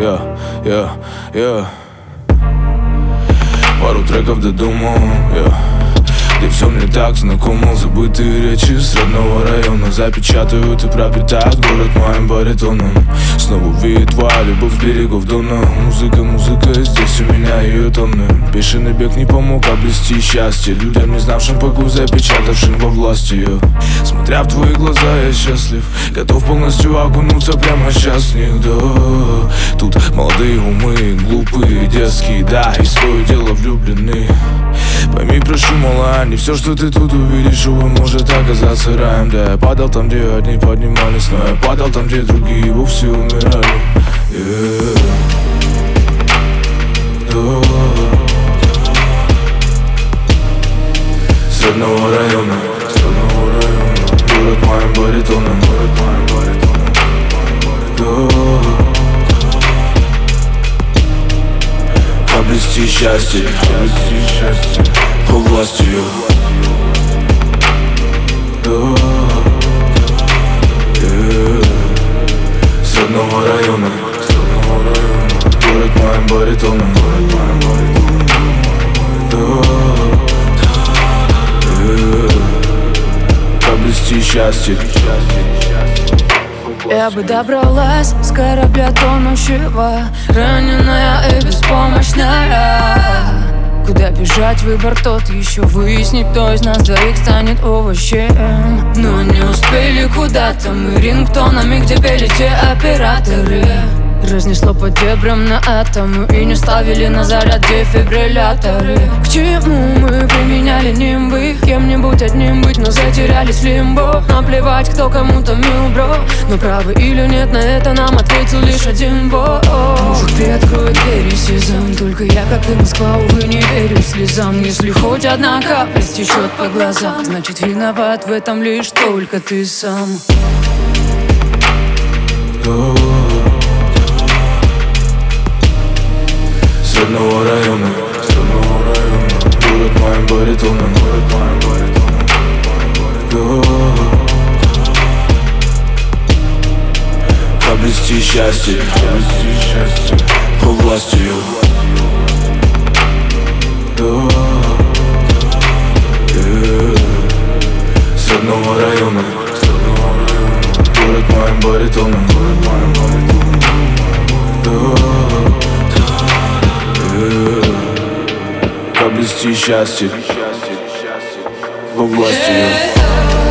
Пару треков додумал, где все мне так знакомо. Забытые речи с родного района запечатают и пропитают город моим баритоном. Снова увидит твоя любовь с берегов Дона. Музыка, здесь у меня ее тонны. Бешеный бег не помог обрести счастье людям, не знавшим покой, запечатавшим во власти. Смотря в твои глаза, я счастлив, готов полностью окунуться прямо сейчас в них, да. Тут молодые умы, глупые, детские, да, и свое дело влюблены. Пойми, прошу, мала, не все, что ты тут увидишь, увы, может оказаться раем. Да, я падал там, где одни поднимались, но я падал там, где другие вовсе умирали. С родного района, город моим баритоном. Обрести счастье по власти. С родного района, город моим баритоном. Обрести счастье. Я бы добралась с корабля тонущего, раненая и беспомощная. Куда бежать, выбор тот еще. Выяснить, кто из нас двоих станет овощем. Но не успели куда-то мы рингтонами, где пели те операторы. Разнесло по дебрям на атомы и не ставили на заряд дефибрилляторы. К чему мы применяли нимбы? Кем-нибудь одним быть, но затерялись в лимбо. Наплевать, кто кому-то мил, бро, но правы или нет, на это нам ответил лишь один бог. Может, приоткроет двери сезон, только я, как и Москва, увы, не верю слезам. Если хоть одна капля стечет по глазам, значит, виноват в этом лишь только ты сам. С родного района, город моим баритоном. Обрести счастье по власти. С родного района, город моим баритоном. Обрести счастье во власти.